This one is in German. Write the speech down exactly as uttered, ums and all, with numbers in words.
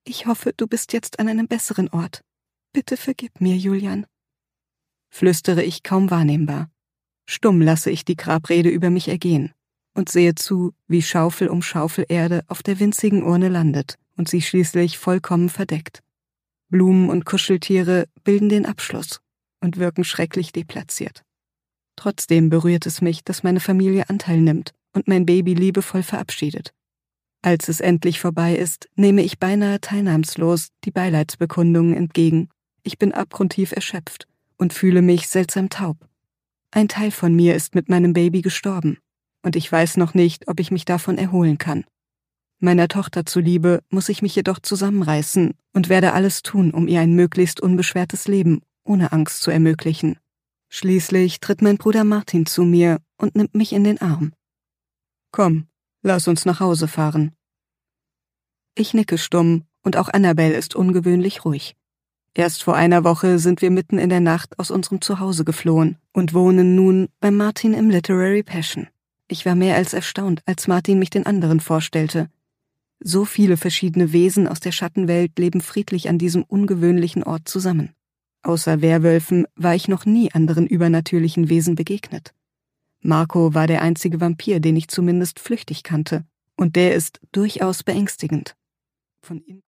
Ich hoffe, du bist jetzt an einem besseren Ort. Bitte vergib mir, Julian«, flüstere ich kaum wahrnehmbar. Stumm lasse ich die Grabrede über mich ergehen und sehe zu, wie Schaufel um Schaufel Erde auf der winzigen Urne landet und sie schließlich vollkommen verdeckt. Blumen und Kuscheltiere bilden den Abschluss und wirken schrecklich deplatziert. Trotzdem berührt es mich, dass meine Familie Anteil nimmt und mein Baby liebevoll verabschiedet. Als es endlich vorbei ist, nehme ich beinahe teilnahmslos die Beileidsbekundungen entgegen. Ich bin abgrundtief erschöpft und fühle mich seltsam taub. Ein Teil von mir ist mit meinem Baby gestorben und ich weiß noch nicht, ob ich mich davon erholen kann. Meiner Tochter zuliebe muss ich mich jedoch zusammenreißen und werde alles tun, um ihr ein möglichst unbeschwertes Leben ohne Angst zu ermöglichen. Schließlich tritt mein Bruder Martin zu mir und nimmt mich in den Arm. »Komm, lass uns nach Hause fahren.« Ich nicke stumm und auch Annabelle ist ungewöhnlich ruhig. Erst vor einer Woche sind wir mitten in der Nacht aus unserem Zuhause geflohen und wohnen nun bei Martin im Literary Passion. Ich war mehr als erstaunt, als Martin mich den anderen vorstellte. So viele verschiedene Wesen aus der Schattenwelt leben friedlich an diesem ungewöhnlichen Ort zusammen. Außer Werwölfen war ich noch nie anderen übernatürlichen Wesen begegnet. Marco war der einzige Vampir, den ich zumindest flüchtig kannte, und der ist durchaus beängstigend. Von